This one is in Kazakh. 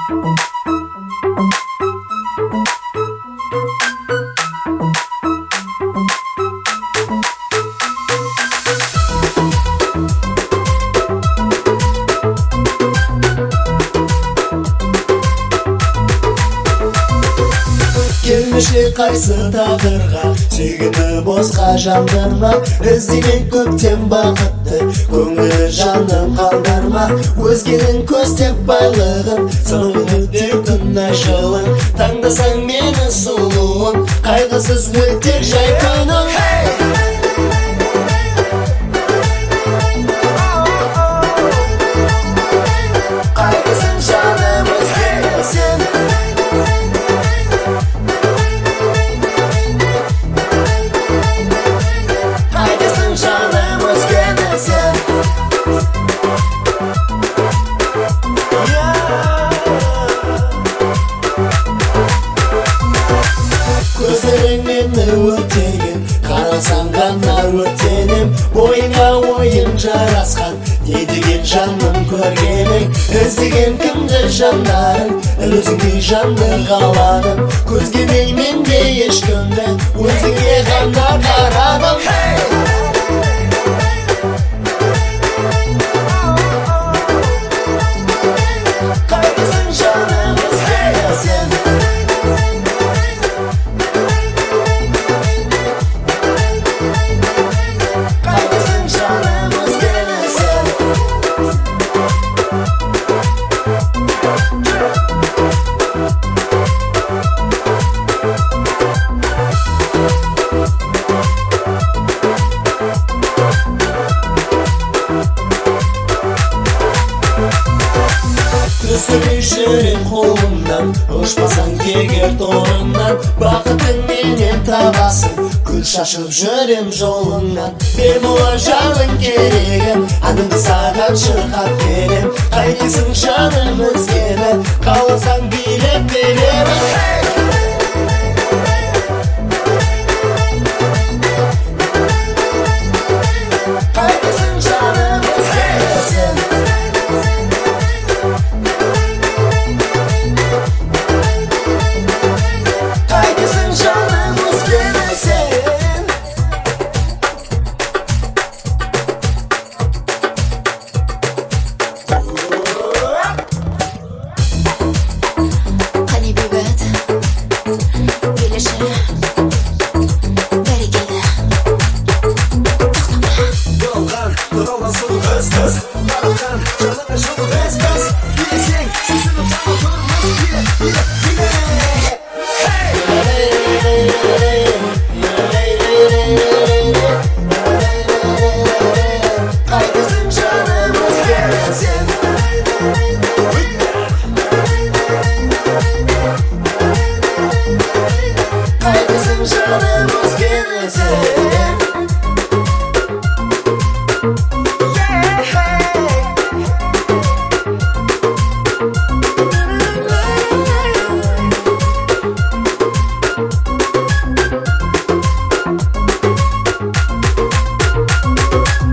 Келмешек қайсы тағдырға сүйгені босқа жандырма, іздеген көптен бақытты көңілі жаным қалдырма. Өзгенің көздеп байлығын, сынып күн ашылын, таңдасаң мені сұлуын, қайғысыз өтер жай күнің. Қайғысың жаным өзгені сен, көздерің мені өртеген, қарасаң ғана өртенем. Бойыңа ойың жарасқан, не деген жаным көргенің. Іздеген кімді жандарың, өзіңдей жанды қаладым. Көзге деймен де ешкімді, өзіңе ғана қарадым. Қайғысың жаным өзгені сен, түсірмей жүрем қолымнан, ұшпасаң егер торыңнан. Бақытың менен табасың, гүл шашып жүрем жолыңнан. Мен олар жаның керегім, аныңды саған шырқап берем. Қайтесің жаным өзгені, қаласаң билеп беремін. Қайтесің жаным өзгені сен, қайтесің жаным өзгені сен. Қане бейбіт, келеші, бәрі келді. Yoldan dolasın hız Baraktan canına şunu hız Bilesek sesini tanıtırmız Bile Kaygısın canım özgene sen, kaygısın canım özgene sen.